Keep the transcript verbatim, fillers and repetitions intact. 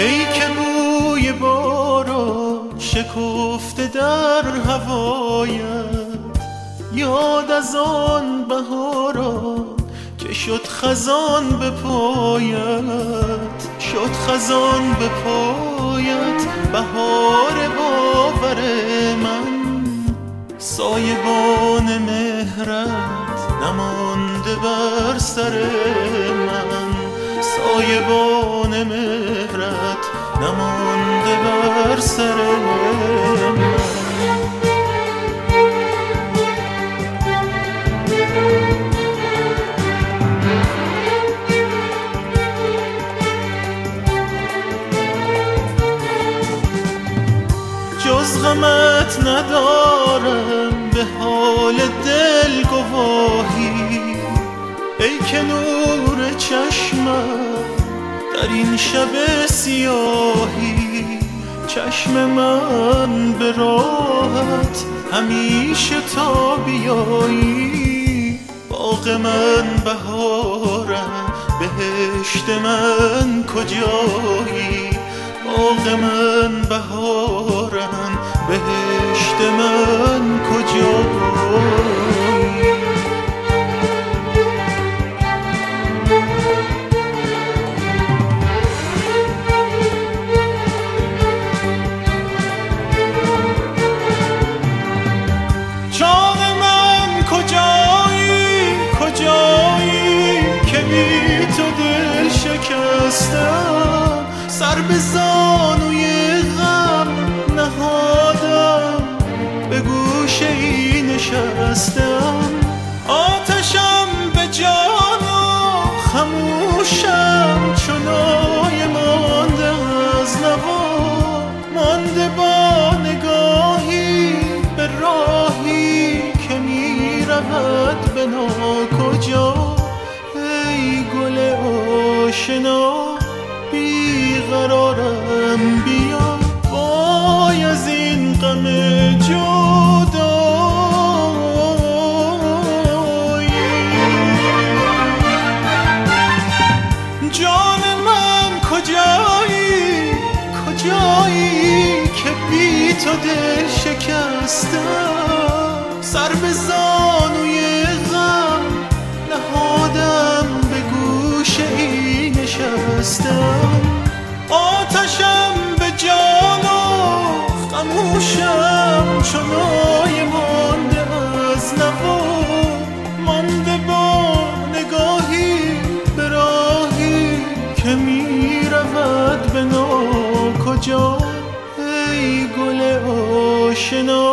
ای که بوی باران شکفته در هوایت، یاد از آن بهاران که شد خزان به پایت، شد خزان به پایت. بهار باور من، سایبان مهرت نمانده بر سر من، سایبان مهرت نمانده بر سر من. جز غمت ندارم به حال دل گواهی، ای که نور چشمم در این شب سیاهی. چشم من به راحت همیشه تا بیایی، باغ من بهارم بهشت من کجایی، باغ من بهارم بهشت من کجایی. جان من کجایی کجایی که بی تو دل شکستم، سر به زانوی غم نهادم به گوشه ای نشستم. آتشم به جان و خموشم چنای مانده از نوا، مانده با نگاهی به راهی که می رود به ناکجا. ای گل آشنا بیقرارم، بیا وای از این غم جدایی. جان من کجایی کجایی که بی تو دل شکستم، سر به زانوی غم نهادم به گوشه ای نشستم. آتشم به جان و خموشم چنای مانده از نوا، مانده با نگاهی به راهی که می رود به ناکجا. ای گل آشنا